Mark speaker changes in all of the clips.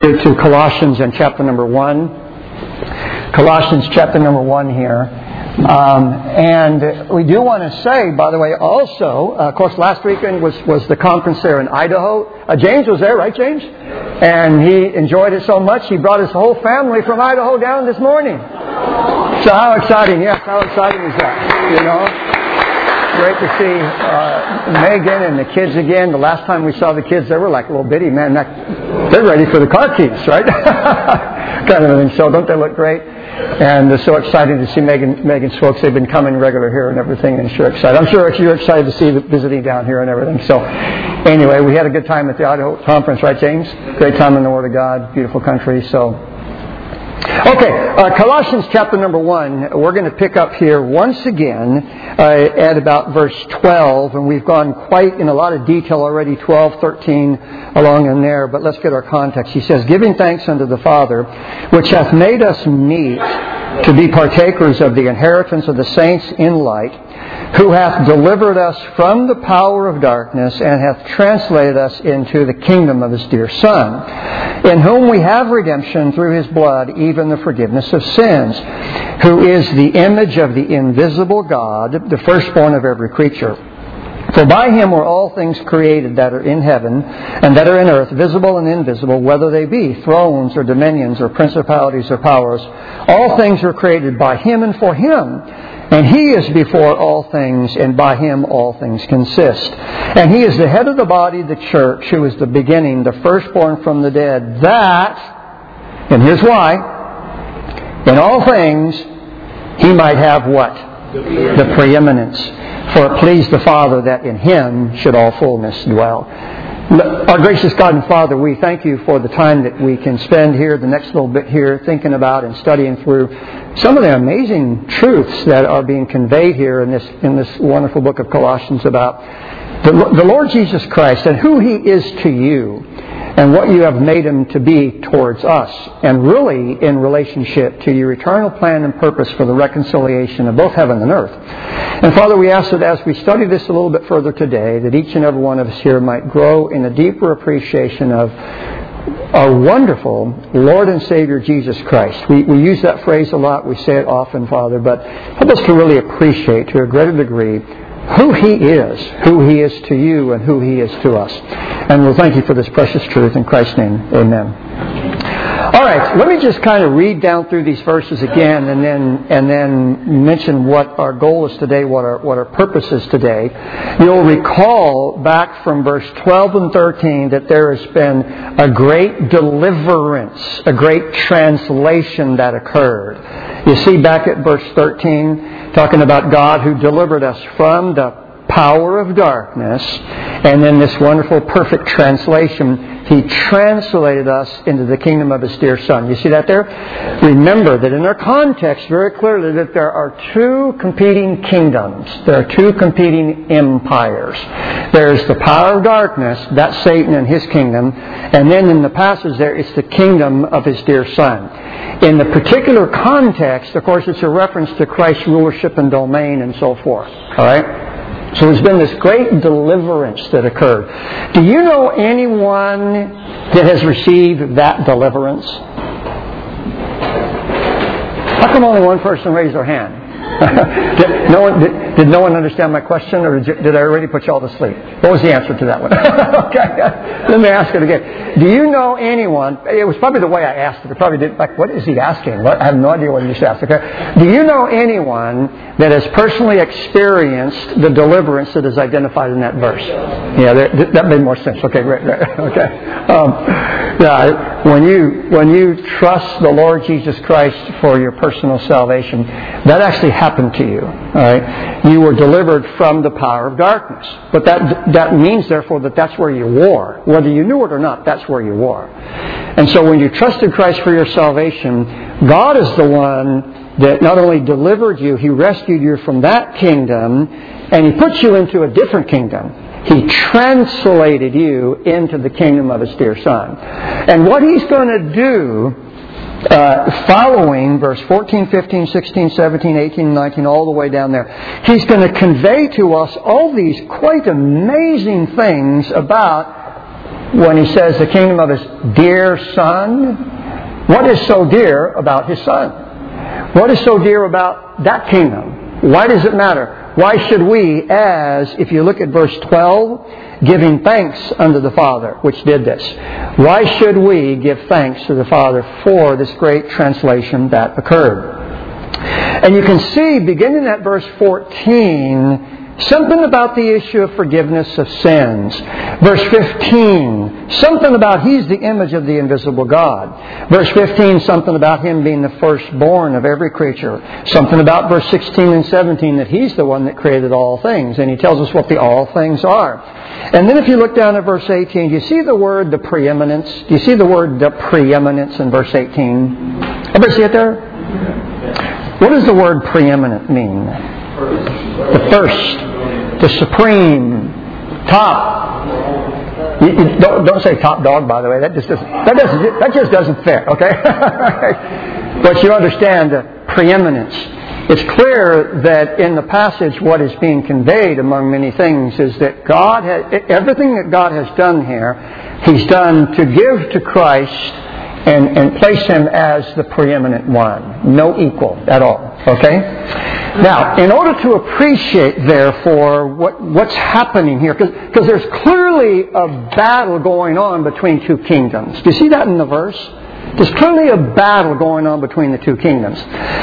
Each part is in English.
Speaker 1: To Colossians and chapter number 1. Colossians chapter number 1 here. And we do want to say, by the way, also, of course, last weekend was the conference there in Idaho. James was there, right, James? And he enjoyed it so much, he brought his whole family from Idaho down this morning. So how exciting, yes, how exciting is that, you know? Great to see Megan and the kids again. The last time we saw the kids, they were like little bitty, man. They're ready for the car keys, right? Kind of thing. So don't they look great? And they're so excited to see Megan's folks. They've been coming regular here and everything, and sure excited. I'm sure you're excited to see the visiting down here and everything. So anyway, we had a good time at the Idaho conference, right, James? Great time in the Word of God, beautiful country. So. Okay, Colossians chapter number 1, we're going to pick up here once again at about verse 12, and we've gone quite in a lot of detail already, 12, 13 along in there, but let's get our context. He says, giving thanks unto the Father, which hath made us meet to be partakers of the inheritance of the saints in light, who hath delivered us from the power of darkness and hath translated us into the kingdom of His dear Son, in whom we have redemption through His blood, even the forgiveness of sins, who is the image of the invisible God, the firstborn of every creature. For by Him were all things created that are in heaven and that are in earth, visible and invisible, whether they be thrones or dominions or principalities or powers. All things are created by Him and for Him. And He is before all things, and by Him all things consist. And He is the head of the body, the church, who is the beginning, the firstborn from the dead, that, and here's why, in all things He might have what? The preeminence. For it pleased the Father that in Him should all fullness dwell. Our gracious God and Father, we thank You for the time that we can spend here, the next little bit here, thinking about and studying through some of the amazing truths that are being conveyed here in this wonderful book of Colossians about the Lord Jesus Christ and who He is to You and what You have made Him to be towards us, and really in relationship to Your eternal plan and purpose for the reconciliation of both heaven and earth. And Father, we ask that as we study this a little bit further today, that each and every one of us here might grow in a deeper appreciation of our wonderful Lord and Savior Jesus Christ. We use that phrase a lot, we say it often, Father, but help us to really appreciate to a greater degree who He is to You, and who He is to us. And we'll thank You for this precious truth. In Christ's name, amen. All right, let me just kind of read down through these verses again and then mention what our goal is today, what our purpose is today. You'll recall back from verse 12 and 13 that there has been a great deliverance, a great translation that occurred. You see back at verse 13, talking about God who delivered us from the power of darkness, and then this wonderful perfect translation, He translated us into the kingdom of His dear Son. You see that there? Remember that in our context very clearly that there are two competing kingdoms. There are two competing empires. There's the power of darkness, that's Satan and his kingdom, and then in the passage there it's the kingdom of His dear Son. In the particular context, of course, it's a reference to Christ's rulership and domain and so forth. All right? So there's been this great deliverance that occurred. Do you know anyone that has received that deliverance? How come only one person raised their hand? Did no one understand my question, or did I already put you all to sleep? What was the answer to that one? Okay, let me ask it again. Do you know anyone? It was probably the way I asked it. I probably did. Like, what is he asking? I have no idea what he just asked. Okay. Do you know anyone that has personally experienced the deliverance that is identified in that verse? Yeah, that made more sense. Okay, great. Okay. When you trust the Lord Jesus Christ for your personal salvation, that actually happened to you. All right, you were delivered from the power of darkness, but that means therefore that's where you were, whether you knew it or not. That's where you were. And so when you trusted Christ for your salvation, God is the one that not only delivered you, He rescued you from that kingdom, and He put you into a different kingdom. He translated you into the kingdom of His dear Son. And what He's going to do following verse 14, 15, 16, 17, 18, 19, all the way down there, He's going to convey to us all these quite amazing things about when he says the kingdom of his dear Son, what is so dear about his Son? What is so dear about that kingdom? Why does it matter? Why should we, if you look at verse 12, giving thanks unto the Father, which did this. Why should we give thanks to the Father for this great translation that occurred? And you can see, beginning at verse 14, something about the issue of forgiveness of sins. Verse 15, something about He's the image of the invisible God. Verse 15, something about Him being the firstborn of every creature. Something about verse 16 and 17, that He's the one that created all things. And He tells us what the all things are. And then if you look down at verse 18, do you see the word the preeminence? Do you see the word the preeminence in verse 18? Ever see it there? What does the word preeminent mean? The first, the supreme, top. Don't say top dog, by the way. That just doesn't fit. Okay, but you understand the preeminence. It's clear that in the passage, what is being conveyed among many things is that God everything that God has done here, He's done to give to Christ and place Him as the preeminent one. No equal at all. Okay? Now, in order to appreciate, therefore, what's happening here, because there's clearly a battle going on between two kingdoms. Do you see that in the verse? There's clearly a battle going on between the two kingdoms.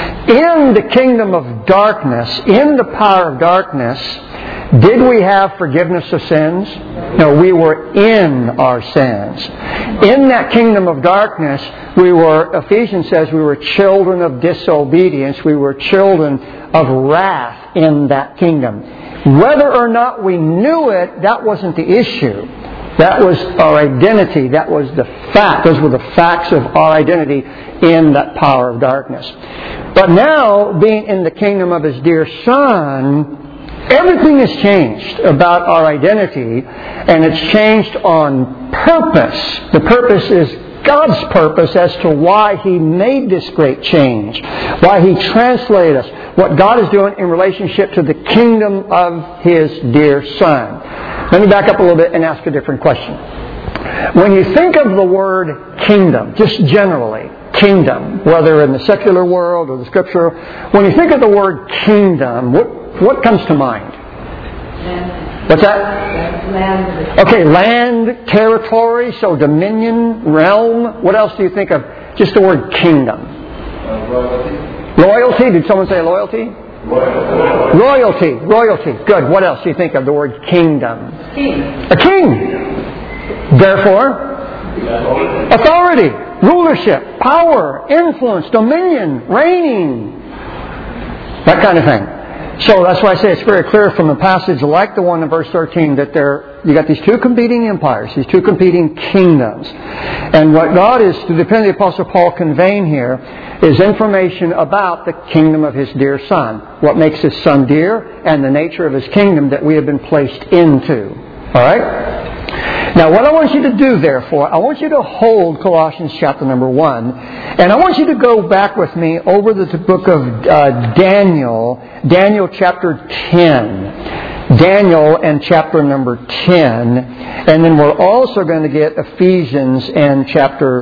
Speaker 1: In the kingdom of darkness, in the power of darkness, did we have forgiveness of sins? No, we were in our sins. In that kingdom of darkness, Ephesians says we were children of disobedience. We were children of wrath in that kingdom. Whether or not we knew it, that wasn't the issue. That was our identity. That was the fact. Those were the facts of our identity in that power of darkness. But now, being in the kingdom of His dear Son, everything has changed about our identity, and it's changed on purpose. The purpose is God's purpose as to why He made this great change, why He translated us, what God is doing in relationship to the kingdom of His dear Son. Let me back up a little bit and ask a different question. When you think of the word kingdom, just generally, kingdom, whether in the secular world or the Scripture, when you think of the word kingdom, what comes to mind? Land. What's that? Land. Okay, land, territory, so dominion, realm. What else do you think of? Just the word kingdom.
Speaker 2: Royalty.
Speaker 1: Loyalty? Did someone say loyalty? Royalty. Royalty. Good. What else do you think of the word kingdom?
Speaker 3: King.
Speaker 1: A king. Therefore, authority, rulership, power, influence, dominion, reigning. That kind of thing. So that's why I say it's very clear from a passage like the one in verse 13 that you got these two competing empires, these two competing kingdoms. And what God is, through the pen of the Apostle Paul, conveying here is information about the kingdom of His dear Son. What makes His Son dear and the nature of His kingdom that we have been placed into. All right? Now, what I want you to do, therefore, I want you to hold Colossians chapter number 1, and I want you to go back with me over the book of Daniel chapter 10. Daniel and chapter number 10, and then we're also going to get Ephesians in chapter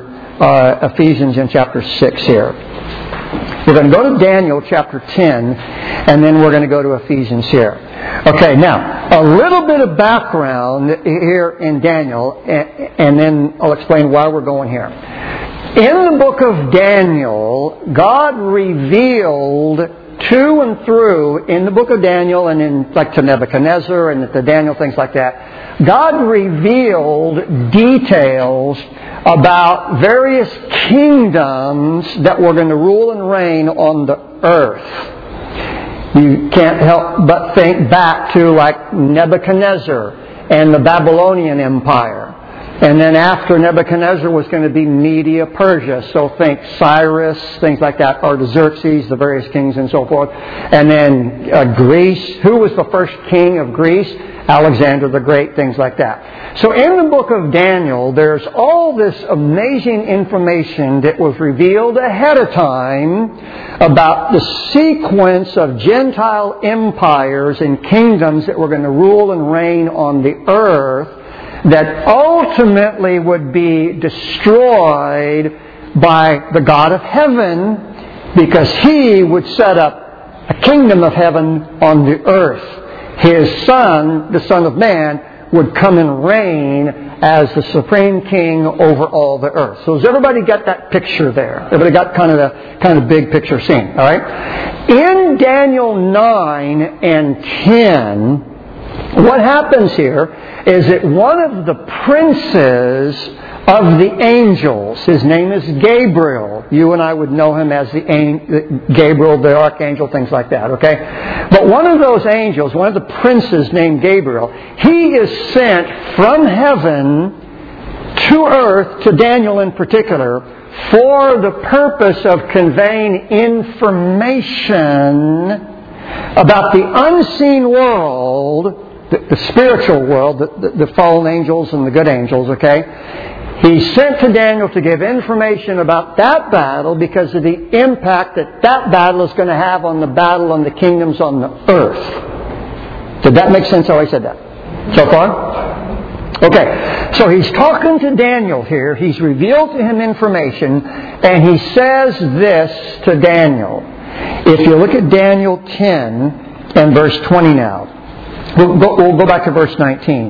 Speaker 1: 6 here. We're going to go to Daniel chapter 10, and then we're going to go to Ephesians here. Okay, now, a little bit of background here in Daniel, and then I'll explain why we're going here. In the book of Daniel, God revealed to and through, in the book of Daniel and in like to Nebuchadnezzar and the Daniel, things like that, God revealed details about various kingdoms that were going to rule and reign on the earth. You can't help but think back to like Nebuchadnezzar and the Babylonian Empire. And then after Nebuchadnezzar was going to be Media, Persia. So think Cyrus, things like that, Artaxerxes, the various kings and so forth. And then Greece. Who was the first king of Greece? Alexander the Great, things like that. So in the book of Daniel, there's all this amazing information that was revealed ahead of time about the sequence of Gentile empires and kingdoms that were going to rule and reign on the earth. that ultimately would be destroyed by the God of heaven, because He would set up a kingdom of heaven on the earth. His Son, the Son of Man, would come and reign as the supreme king over all the earth. So does everybody get that picture there? Everybody got kind of big picture scene, all right? In Daniel 9 and 10, what happens here is that one of the princes of the angels, his name is Gabriel. You and I would know him as Gabriel, the archangel, things like that, okay? But one of those angels, one of the princes named Gabriel, he is sent from heaven to earth, to Daniel in particular, for the purpose of conveying information about the unseen world, the spiritual world, the fallen angels and the good angels, okay? He's sent to Daniel to give information about that battle because of the impact that battle is going to have on the battle on the kingdoms on the earth. Did that make sense how I said that? So far? Okay. So he's talking to Daniel here. He's revealed to him information, and he says this to Daniel. If you look at Daniel 10 and verse 20 now. We'll go back to verse 19.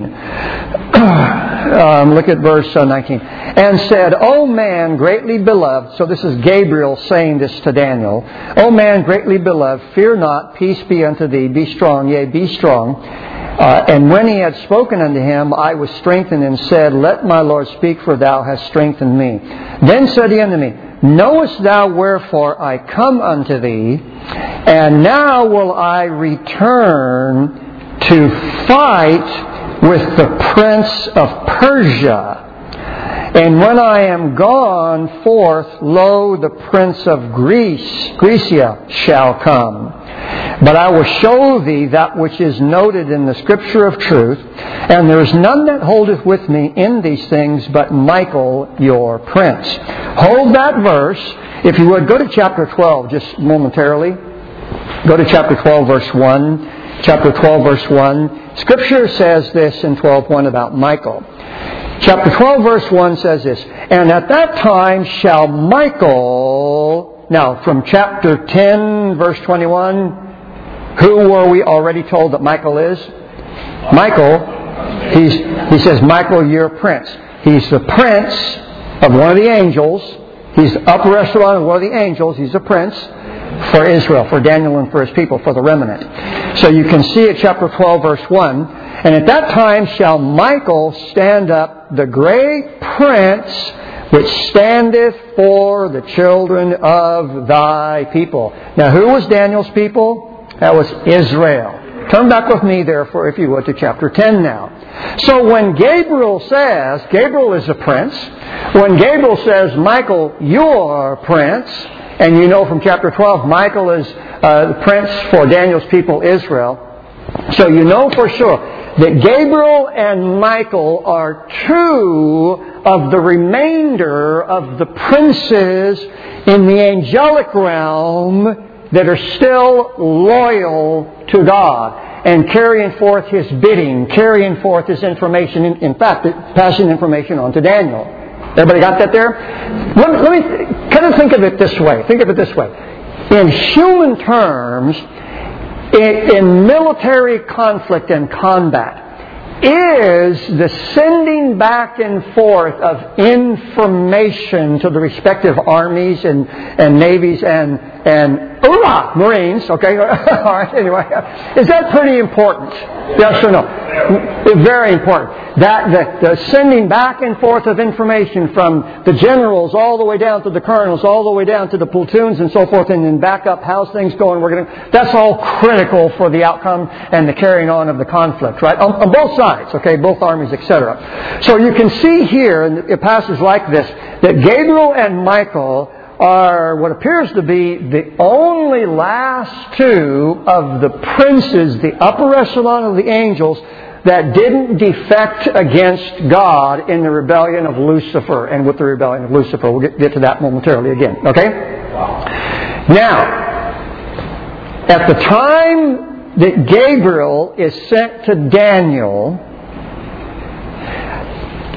Speaker 1: Look at verse 19. And said, O man greatly beloved. So this is Gabriel saying this to Daniel. O man greatly beloved, fear not, peace be unto thee. Be strong, yea, be strong. And when he had spoken unto him, I was strengthened and said, Let my Lord speak, for thou hast strengthened me. Then said he unto me, Knowest thou wherefore I come unto thee? And now will I return to fight with the prince of Persia. And when I am gone forth, lo, the prince of Grecia shall come. But I will show thee that which is noted in the Scripture of truth, and there is none that holdeth with me in these things but Michael your prince. Hold that verse. If you would, go to chapter 12 just momentarily. Go to chapter 12, verse 1. Chapter 12, verse 1. Scripture says this in 12:1 about Michael. Chapter 12, verse 1 says this, And at that time shall Michael... Now, from chapter 10, verse 21, who were we already told that Michael is? Michael. He says, Michael, your prince. He's the prince of one of the angels. He's the upper echelon of one of the angels. He's a prince for Israel, for Daniel and for his people, for the remnant. So you can see at chapter 12, verse 1, And at that time shall Michael stand up, the great prince, which standeth for the children of thy people. Now, who was Daniel's people? That was Israel. Turn back with me, therefore, if you would, to chapter 10 now. So when Gabriel says, Gabriel is a prince, when Gabriel says, Michael, you're prince, and you know from chapter 12, Michael is the prince for Daniel's people, Israel. So you know for sure that Gabriel and Michael are two of the remainder of the princes in the angelic realm that are still loyal to God and carrying forth His bidding, carrying forth His information, in fact, passing information on to Daniel. Everybody got that there? Let me kind of think of it this way. Think of it this way. In human terms, in military conflict and combat, is the sending back and forth of information to the respective armies and navies and Marines, okay? All right, anyway. Is that pretty important? Yes or no? It's very important. That the sending back and forth of information from the generals all the way down to the colonels, all the way down to the platoons and so forth, and then back up, how's things going? That's all critical for the outcome and the carrying on of the conflict, right? On both sides, okay? Both armies, etc. So you can see here in a passage like this that Gabriel and Michael are what appears to be the only last two of the princes, the upper echelon of the angels, that didn't defect against God in the rebellion of Lucifer and with the rebellion of Lucifer. We'll get to that momentarily again. Okay? Now, at the time that Gabriel is sent to Daniel,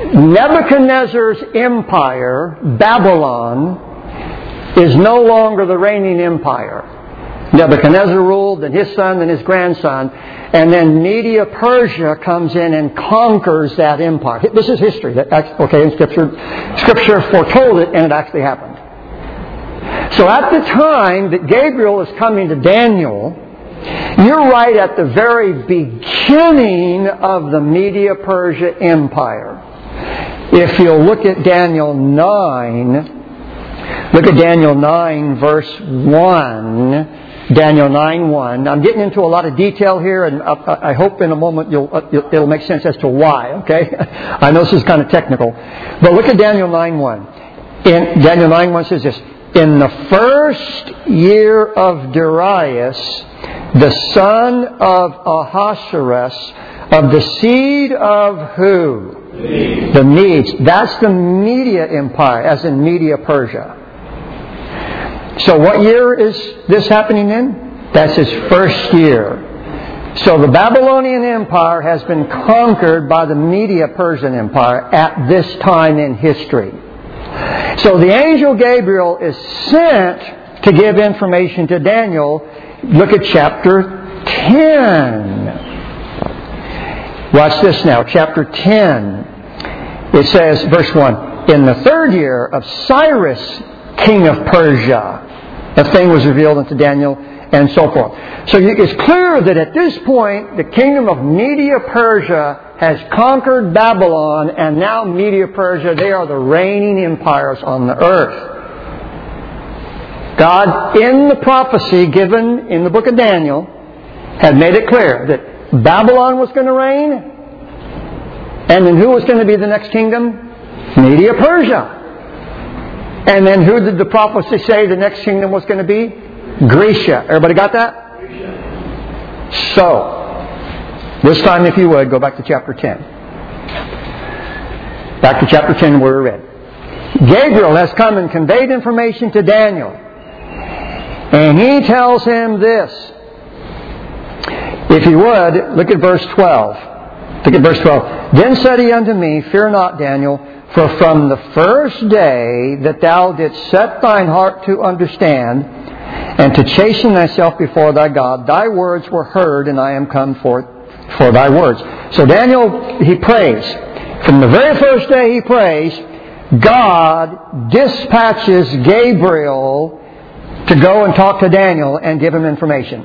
Speaker 1: Nebuchadnezzar's empire, Babylon, is no longer the reigning empire. Nebuchadnezzar ruled, and his son, and his grandson, and then Media-Persia comes in and conquers that empire. This is history. In Scripture foretold it, and it actually happened. So at the time that Gabriel is coming to Daniel, you're right at the very beginning of the Media-Persia empire. If you'll look at Daniel 9, look at Daniel 9 verse 1. Daniel 9:1. I'm getting into a lot of detail here, and I hope in a moment it'll make sense as to why, okay? I know this is kind of technical. But look at Daniel 9:1. In Daniel 9:1 says this, "In the first year of Darius, the son of Ahasuerus, of the seed of who? The Medes." That's the Media Empire, as in Media-Persia. So what year is this happening in? That's his first year. So the Babylonian Empire has been conquered by the Media-Persian Empire at this time in history. So the angel Gabriel is sent to give information to Daniel. Look at chapter 10. Watch this now. Chapter 10. It says, verse 1, "In the third year of Cyrus, king of Persia, a thing was revealed unto Daniel," and so forth. So it's clear that at this point, the kingdom of Media-Persia has conquered Babylon, and now Media-Persia, they are the reigning empires on the earth. God, in the prophecy given in the book of Daniel, had made it clear that Babylon was going to reign, and then who was going to be the next kingdom? Media-Persia. And then who did the prophecy say the next kingdom was going to be? Grecia. Everybody got that? So, this time, if you would, go back to chapter 10. Back to chapter 10 where we read. Gabriel has come and conveyed information to Daniel. And he tells him this. If you would, look at verse 12. Look at verse 12. "Then said he unto me, Fear not, Daniel, for from the first day that thou didst set thine heart to understand, and to chasten thyself before thy God, thy words were heard, and I am come forth for thy words." So Daniel, he prays. From the very first day he prays, God dispatches Gabriel to go and talk to Daniel and give him information.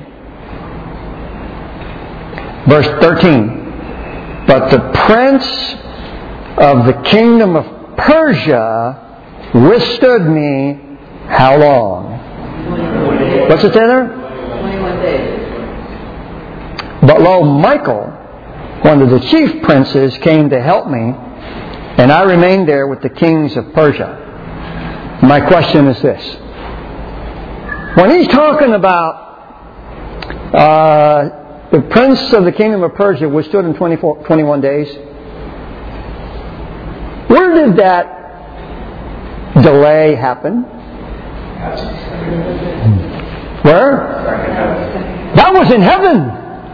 Speaker 1: Verse 13. "But the prince of the kingdom of Persia withstood me how long?" What's it say there?
Speaker 2: 21 days.
Speaker 1: "But lo, Michael, one of the chief princes, came to help me, and I remained there with the kings of Persia." My question is this. When he's talking about the prince of the kingdom of Persia withstood in 21 days, where did that delay happen? Where? That was in heaven.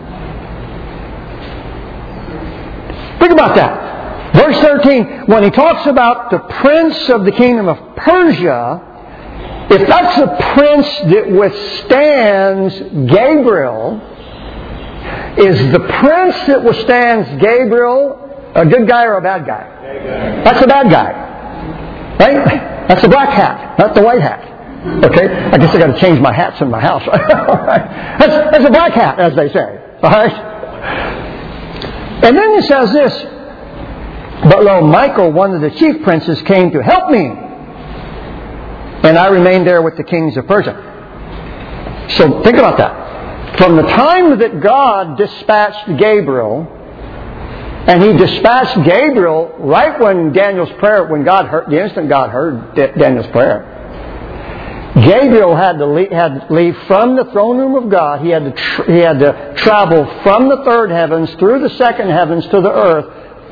Speaker 1: Think about that. Verse 13, when he talks about the prince of the kingdom of Persia, if that's the prince that withstands Gabriel, is the prince that withstands Gabriel a good guy or a bad guy? That's a bad guy. Right? That's the black hat, not the white hat. Okay? I guess I got to change my hats in my house. That's a black hat, as they say. All right? And then it says this, "But lo, Michael, one of the chief princes, came to help me, and I remained there with the kings of Persia." So think about that. From the time that God dispatched Gabriel, and he dispatched Gabriel right when Daniel's prayer, when God heard, the instant God heard Daniel's prayer, Gabriel had to leave from the throne room of God. He had to travel from the third heavens through the second heavens to the earth.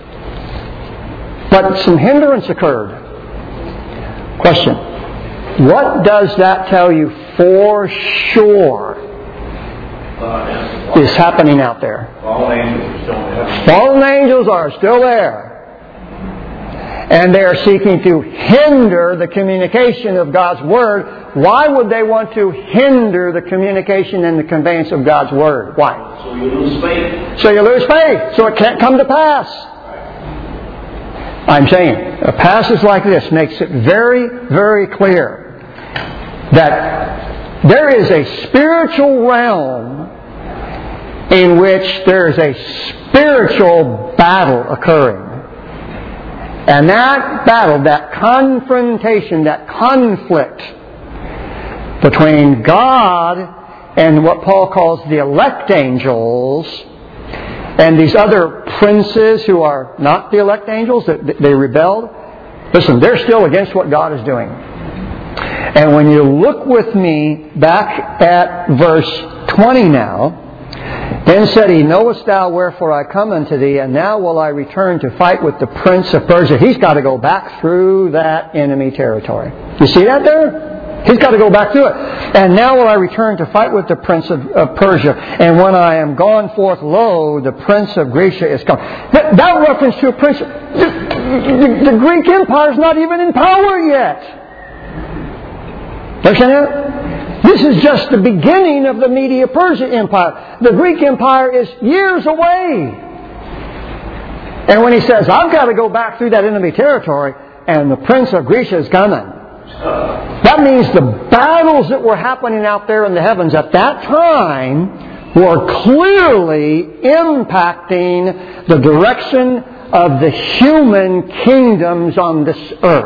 Speaker 1: But some hindrance occurred. Question. What does that tell you for sure is happening out there?
Speaker 3: Fallen angels are still in heaven.
Speaker 1: Fallen angels are still there. and they are seeking to hinder the communication of God's Word. Why would they want to hinder the communication and the conveyance of God's Word? Why?
Speaker 2: So you lose faith.
Speaker 1: So you lose faith. So it can't come to pass. I'm saying a passage like this makes it very, very clear that there is a spiritual realm in which there is a spiritual battle occurring. And that battle, that confrontation, that conflict between God and what Paul calls the elect angels and these other princes who are not the elect angels, they rebelled. Listen, they're still against what God is doing. And when you look with me back at verse 20 now, then said he, Knowest thou wherefore I come unto thee, and now will I return to fight with the prince of Persia. He's got to go back through that enemy territory. You see that there? He's got to go back through it. And now will I return to fight with the prince of Persia. And when I am gone forth, lo, the prince of Grecia is come. That reference to a prince. The Greek Empire is not even in power yet. Understand that? This is just the beginning of the Media-Persia Empire. The Greek Empire is years away. And when he says, I've got to go back through that enemy territory, and the prince of Grecia is coming. That means the battles that were happening out there in the heavens at that time were clearly impacting the direction of the human kingdoms on this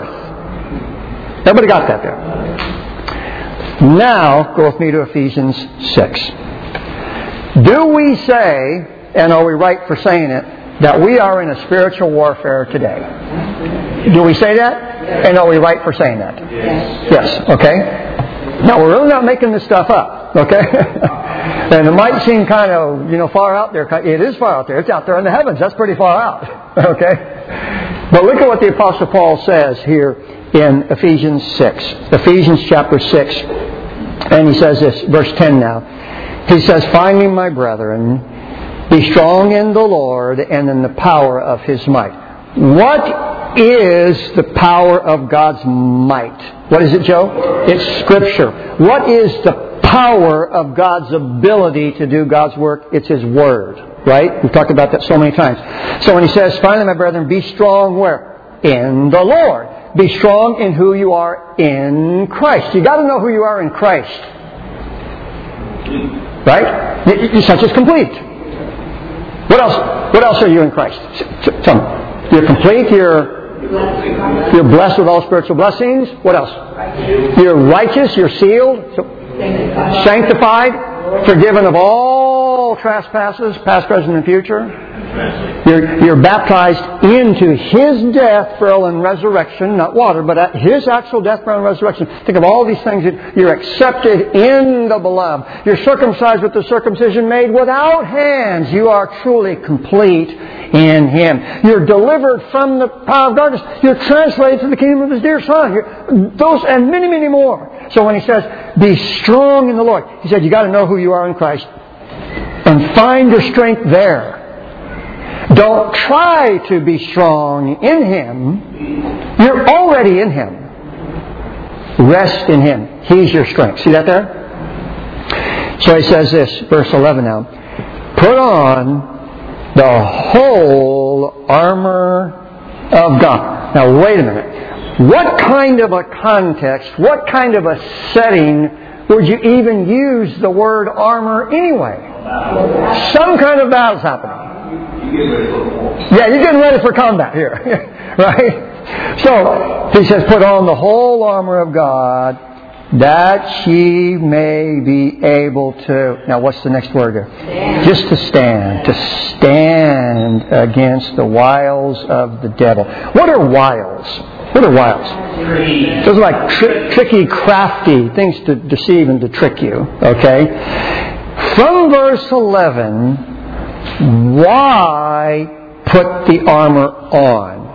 Speaker 1: earth. Everybody got that there? Now, go with me to Ephesians 6. Do we say, and are we right for saying it, that we are in a spiritual warfare today? Do we say that? Yes. And are we right for saying that?
Speaker 2: Yes.
Speaker 1: Yes. Okay. Now, we're really not making this stuff up. Okay. And it might seem kind of, far out there. It is far out there. It's out there in the heavens. That's pretty far out. Okay. But look at what the Apostle Paul says here in Ephesians 6. Ephesians chapter 6. And he says this, verse 10 now. He says, Finally, my brethren, be strong in the Lord and in the power of His might. What is the power of God's might? What is it, Joe? It's Scripture. What is the power of God's ability to do God's work? It's His Word. Right? We've talked about that so many times. So when he says, Finally, my brethren, be strong where? In the Lord. Be strong in who you are in Christ. You got to know who you are in Christ. Right? You're such as complete. What else? What else are you in Christ? Tell me. You're complete. You're blessed with all spiritual blessings. What else? You're righteous. You're sealed. Sanctified. Forgiven of all trespasses, past, present, and future. You're baptized into His death, burial, and resurrection. Not water, but His actual death, burial, and resurrection. Think of all these things. You're accepted in the Beloved. You're circumcised with the circumcision made without hands. You are truly complete in Him. You're delivered from the power of darkness. You're translated to the kingdom of His dear Son. Those and many, many more. So when he says, be strong in the Lord, he said, you got to know who you are in Christ. And find your strength there. Don't try to be strong in Him. You're already in Him. Rest in Him. He's your strength. See that there? So he says this, verse 11 now. Put on the whole armor of God. Now wait a minute. What kind of a context, what kind of a setting would you even use the word armor anyway? Some kind of battle's happening. Yeah, you're getting ready for combat here. Right? So, he says, put on the whole armor of God, that ye may be able to... Now, what's the next word here? Stand. Just to stand. To stand against the wiles of the devil. What are wiles? What are wiles? Those are like tricky, crafty things to deceive and to trick you. Okay? From verse 11, why put the armor on?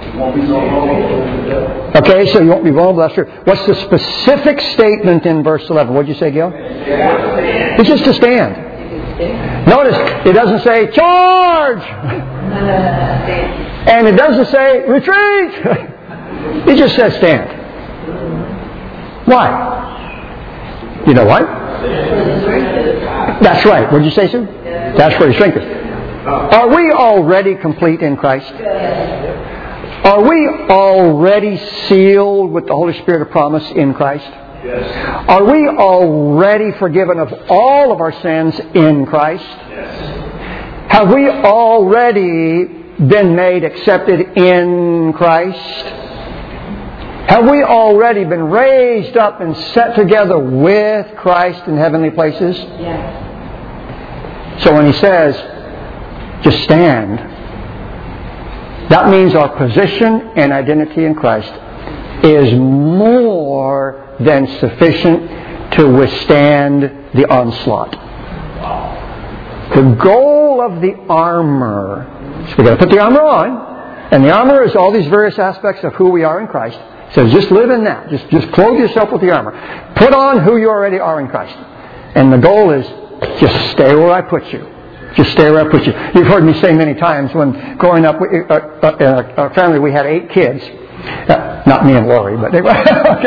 Speaker 1: Okay, so you won't be vulnerable. What's the specific statement in verse 11? What did you say, Gil? It's just to stand. Notice, it doesn't say, charge! And it doesn't say, retreat! It just says stand. Why? You know what? That's right. What did you say, Sue? That's for the strength. Are we already complete in Christ? Are we already sealed with the Holy Spirit of promise in Christ? Yes. Are we already forgiven of all of our sins in Christ? Yes. Have we already been made accepted in Christ? Have we already been raised up and set together with Christ in heavenly places? Yes. So when He says, just stand, that means our position and identity in Christ is more than sufficient to withstand the onslaught. The goal of the armor, so we've got to put the armor on, and the armor is all these various aspects of who we are in Christ. So just live in that. Just clothe yourself with the armor. Put on who you already are in Christ. And the goal is just stay where I put you. Just stay where I put you. You've heard me say many times when growing up in our family we had 8 kids. Not me and Lori, but anyway.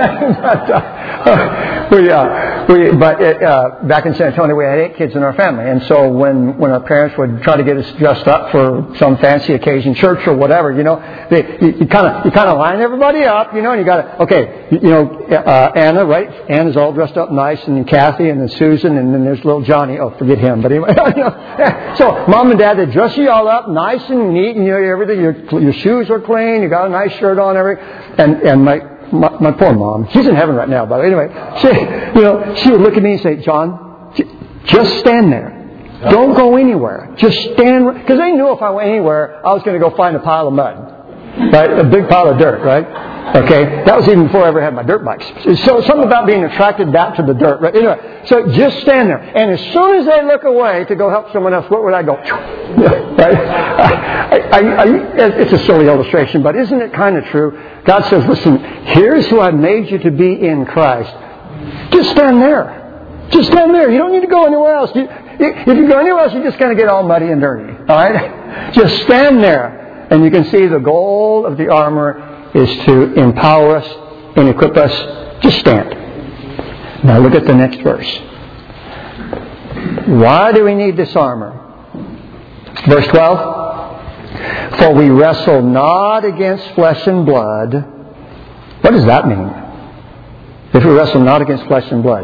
Speaker 1: Back in San Antonio, we had 8 kids in our family, and so when our parents would try to get us dressed up for some fancy occasion, church or whatever, you kind of line everybody up, and you got to Anna, right? Anna's all dressed up nice, and then Kathy, and then Susan, and then there's little Johnny. Oh, forget him, but anyway. So Mom and Dad, they dress you all up nice and neat, and everything. Your shoes are clean. You got a nice shirt on, and my poor mom, she's in heaven right now, but anyway, she would look at me and say, John, just stand there. Don't go anywhere. Just stand, because they knew if I went anywhere, I was going to go find a pile of mud, right? A big pile of dirt, right? Okay, that was even before I ever had my dirt bikes. So something about being attracted back to the dirt, right? Anyway, so just stand there, and as soon as they look away to go help someone else, what would I go? Right? It's a silly illustration, but isn't it kind of true? God says, listen, here's who I made you to be in Christ. Just stand there. Just stand there. You don't need to go anywhere else. If you go anywhere else, you're just going to get all muddy and dirty. All right? Just stand there. And you can see the goal of the armor is to empower us and equip us. Just stand. Now look at the next verse. Why do we need this armor? Verse 12. For we wrestle not against flesh and blood. What does that mean? If we wrestle not against flesh and blood.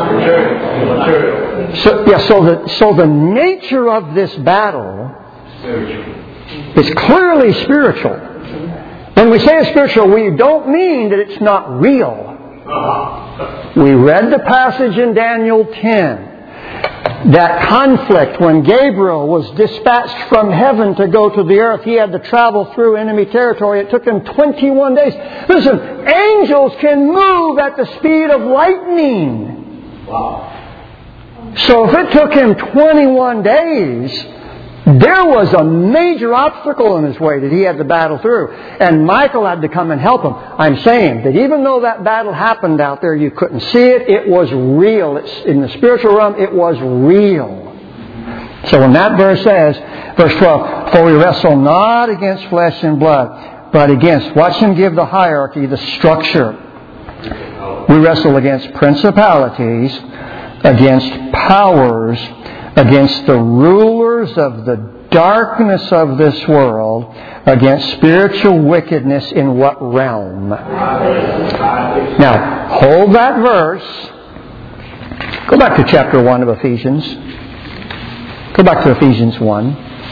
Speaker 1: So the nature of this battle is clearly spiritual. When we say it's spiritual, we don't mean that it's not real. We read the passage in Daniel 10. That conflict when Gabriel was dispatched from heaven to go to the earth, he had to travel through enemy territory. It took him 21 days. Listen, angels can move at the speed of lightning. Wow. So if it took him 21 days, there was a major obstacle in his way that he had to battle through. And Michael had to come and help him. I'm saying that even though that battle happened out there, you couldn't see it. It was real. It's in the spiritual realm, it was real. So when that verse says, verse 12, for we wrestle not against flesh and blood, but against, watch him give the hierarchy, the structure. We wrestle against principalities, against powers, against the rulers of the darkness of this world, against spiritual wickedness in what realm? Now, hold that verse. Go back to chapter 1 of Ephesians. Go back to Ephesians 1.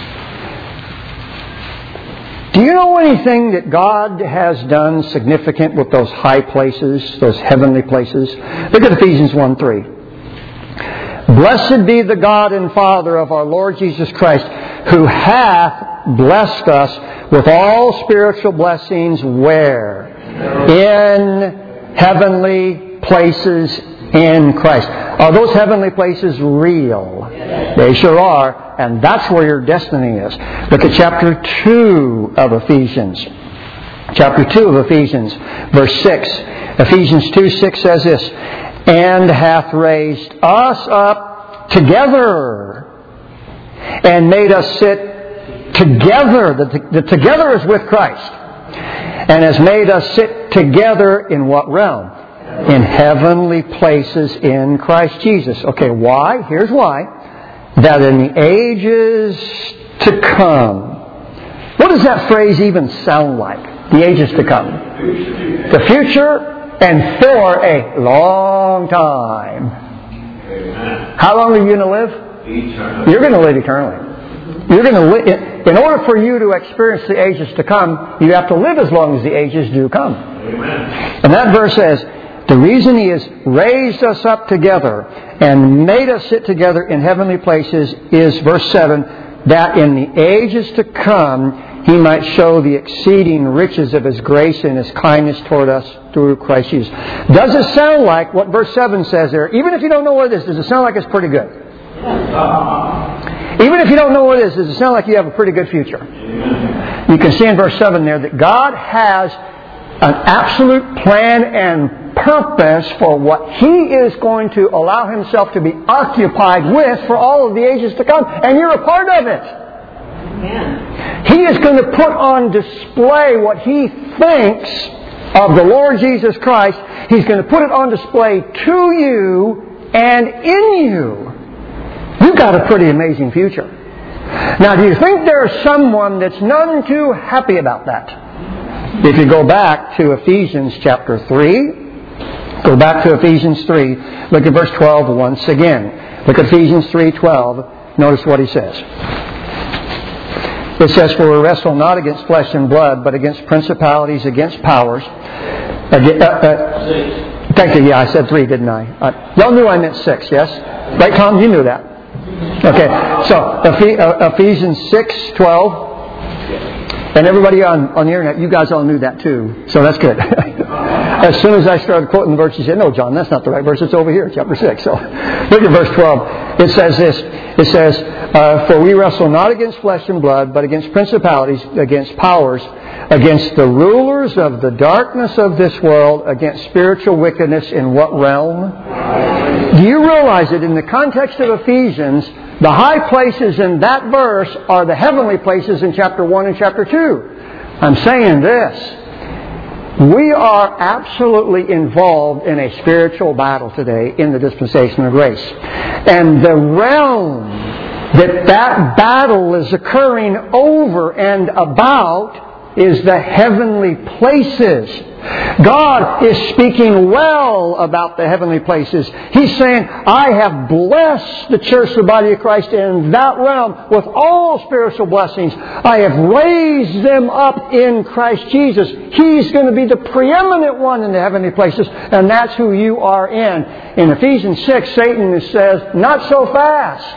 Speaker 1: Do you know anything that God has done significant with those high places, those heavenly places? Look at Ephesians 1:3. Blessed be the God and Father of our Lord Jesus Christ, who hath blessed us with all spiritual blessings where? In heavenly places in Christ. Are those heavenly places real? They sure are. And that's where your destiny is. Look at chapter 2 of Ephesians. Chapter 2 of Ephesians, verse 6. Ephesians 2:6 says this, and hath raised us up together and made us sit together. The together is with Christ. And has made us sit together in what realm? In heavenly places in Christ Jesus. Okay, why? Here's why. That in the ages to come. What does that phrase even sound like? The ages to come. The future and for a long time. How long are you going to live? Eternally. You're going to live eternally. You're going to live. In order for you to experience the ages to come, you have to live as long as the ages do come. Amen. And that verse says, the reason He has raised us up together and made us sit together in heavenly places is, verse 7, that in the ages to come He might show the exceeding riches of His grace and His kindness toward us through Christ Jesus. Does it sound like what verse 7 says there? Even if you don't know what it is, does it sound like it's pretty good? Even if you don't know what it is, does it sound like you have a pretty good future? You can see in verse 7 there that God has an absolute plan and purpose for what He is going to allow Himself to be occupied with for all of the ages to come. And you're a part of it. Amen. He is going to put on display what He thinks of the Lord Jesus Christ. He's going to put it on display to you and in you. You've got a pretty amazing future. Now, do you think there's someone that's none too happy about that? If you go back to Ephesians chapter 3, go back to Ephesians 3, look at verse 12 once again. Look at Ephesians 3:12. Notice what he says. It says, for we wrestle not against flesh and blood, but against principalities, against powers. Thank you. Yeah, I said 3, didn't I? Y'all knew I meant 6, yes? Right, Tom? You knew that. Okay, so Ephesians 6:12. And everybody on the internet, you guys all knew that too. So that's good. As soon as I started quoting the verse, you said, no, John, that's not the right verse. It's over here, chapter 6. So look at verse 12. It says this. It says, for we wrestle not against flesh and blood, but against principalities, against powers, against the rulers of the darkness of this world, against spiritual wickedness in what realm? Do you realize that in the context of Ephesians, the high places in that verse are the heavenly places in chapter 1 and chapter 2. I'm saying this. We are absolutely involved in a spiritual battle today in the dispensation of grace. And the realm that battle is occurring over and about is the heavenly places. God is speaking well about the heavenly places. He's saying, I have blessed the church, the body of Christ, in that realm with all spiritual blessings. I have raised them up in Christ Jesus. He's going to be the preeminent one in the heavenly places, and that's who you are in. In Ephesians 6, Satan says, not so fast.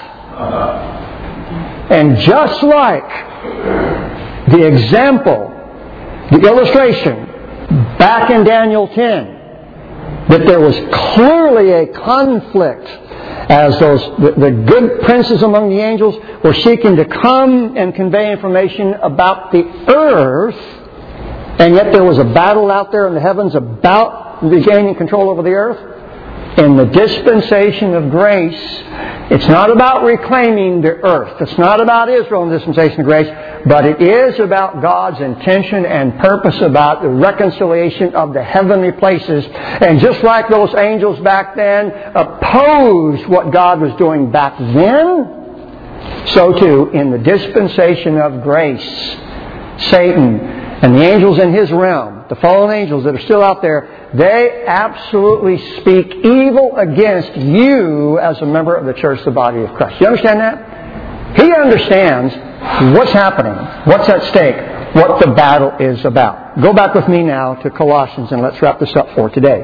Speaker 1: And just like the example, the illustration, back in Daniel 10, that there was clearly a conflict as the good princes among the angels were seeking to come and convey information about the earth, and yet there was a battle out there in the heavens about regaining control over the earth. In the dispensation of grace, it's not about reclaiming the earth. It's not about Israel in the dispensation of grace, but it is about God's intention and purpose about the reconciliation of the heavenly places. And just like those angels back then opposed what God was doing back then, so too in the dispensation of grace, Satan and the angels in his realm, the fallen angels that are still out there, they absolutely speak evil against you as a member of the church, the body of Christ. You understand that? He understands what's happening, what's at stake, what the battle is about. Go back with me now to Colossians and let's wrap this up for today.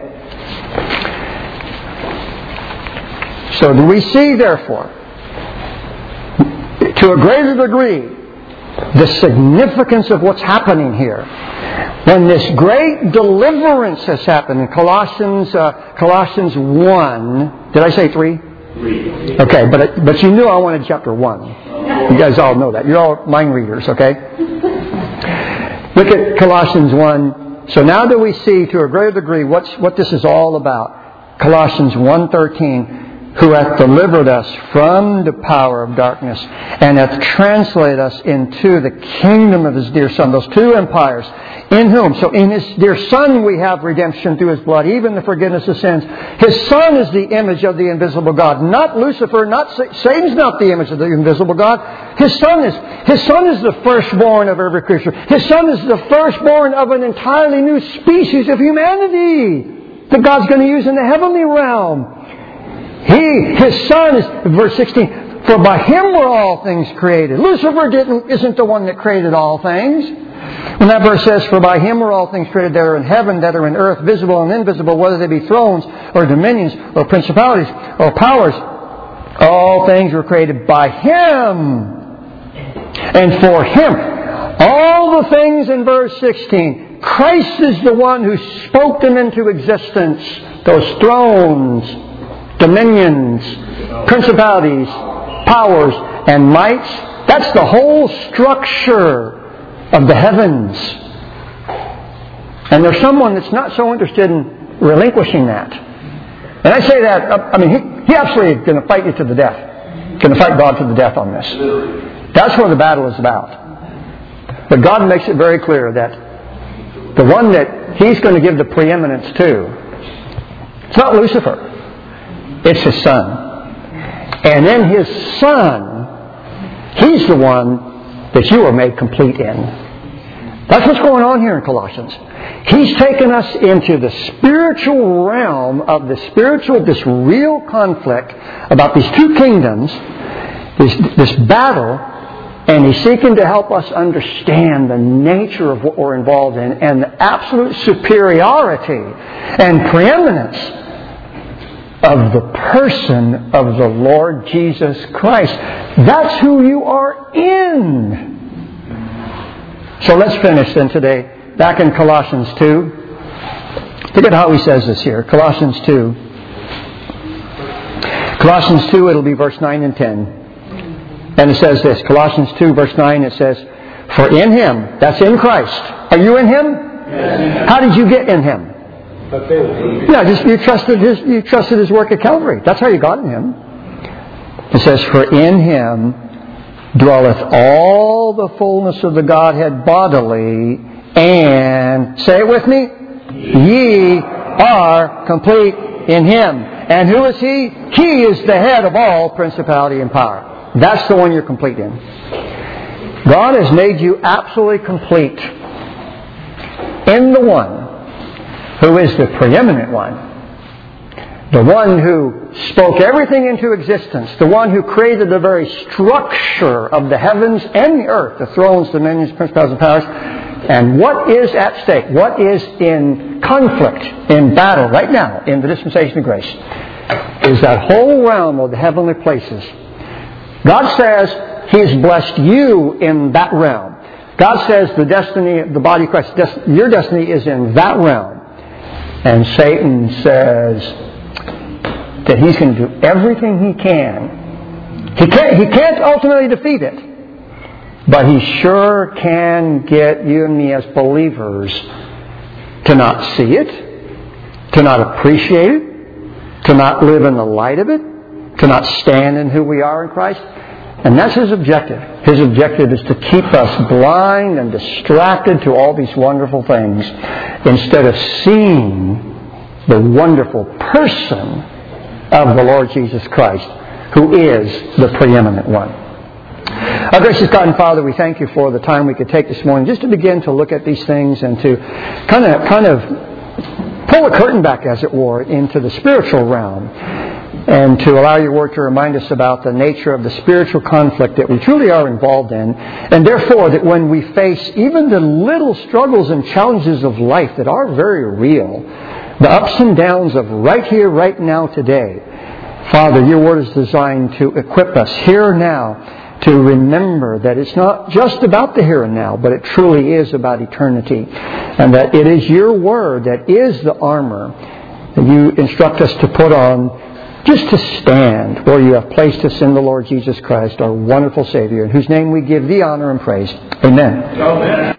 Speaker 1: So do we see, therefore, to a greater degree, the significance of what's happening here? When this great deliverance has happened in Colossians 1, did I say 3? 3. Okay, but you knew I wanted chapter 1. You guys all know that. You're all mind readers, okay? Look at Colossians 1. So now that we see to a greater degree what this is all about. Colossians 1:13. who hath delivered us from the power of darkness, and hath translated us into the kingdom of His dear Son. Those two empires, in whom, so in His dear Son we have redemption through His blood, even the forgiveness of sins. His Son is the image of the invisible God, not Lucifer, Satan's not the image of the invisible God. His Son is the firstborn of every creature. His Son is the firstborn of an entirely new species of humanity that God's going to use in the heavenly realm. His Son is, verse 16, for by Him were all things created. Lucifer isn't the one that created all things. When that verse says, for by Him were all things created that are in heaven, that are in earth, visible and invisible, whether they be thrones or dominions or principalities or powers, all things were created by Him and for Him. All the things in verse 16, Christ is the one who spoke them into existence. Those thrones, dominions, principalities, powers, and mights. That's the whole structure of the heavens. And there's someone that's not so interested in relinquishing that. And I say that, he absolutely is going to fight you to the death. Going to fight God to the death on this. That's what the battle is about. But God makes it very clear that the one that He's going to give the preeminence to, it's not Lucifer. It's His Son. And in His Son, He's the one that you are made complete in. That's what's going on here in Colossians. He's taken us into the spiritual realm of this real conflict about these two kingdoms, this battle, and He's seeking to help us understand the nature of what we're involved in and the absolute superiority and preeminence of the person of the Lord Jesus Christ. That's who you are in. So let's finish then today. Back in Colossians 2. Look at how he says this here. Colossians 2. Colossians 2, it'll be verse 9 and 10. And it says this. Colossians 2, verse 9, it says, for in Him, that's in Christ. Are you in Him? Yes. How did you get in Him? Yeah, just you trusted His work at Calvary. That's how you got in Him. It says, for in Him dwelleth all the fullness of the Godhead bodily, and, say it with me, ye are complete in Him. And who is He? He is the head of all principality and power. That's the one you're complete in. God has made you absolutely complete in the one who is the preeminent one. The one who spoke everything into existence. The one who created the very structure of the heavens and the earth. The thrones, dominions, principalities, and powers. And what is at stake? What is in conflict, in battle right now in the dispensation of grace? Is that whole realm of the heavenly places. God says He has blessed you in that realm. God says the destiny of the body of Christ, your destiny is in that realm. And Satan says that he's going to do everything he can. He can't ultimately defeat it. But he sure can get you and me as believers to not see it, to not appreciate it, to not live in the light of it, to not stand in who we are in Christ. And that's His objective. His objective is to keep us blind and distracted to all these wonderful things instead of seeing the wonderful person of the Lord Jesus Christ, who is the preeminent one. Our gracious God and Father, we thank You for the time we could take this morning just to begin to look at these things and to kind of pull the curtain back, as it were, into the spiritual realm. And to allow Your Word to remind us about the nature of the spiritual conflict that we truly are involved in. And therefore, that when we face even the little struggles and challenges of life that are very real, the ups and downs of right here, right now, today, Father, Your Word is designed to equip us here and now to remember that it's not just about the here and now, but it truly is about eternity. And that it is Your Word that is the armor that You instruct us to put on, just to stand where You have placed us in the Lord Jesus Christ, our wonderful Savior, in whose name we give Thee honor and praise. Amen. Amen.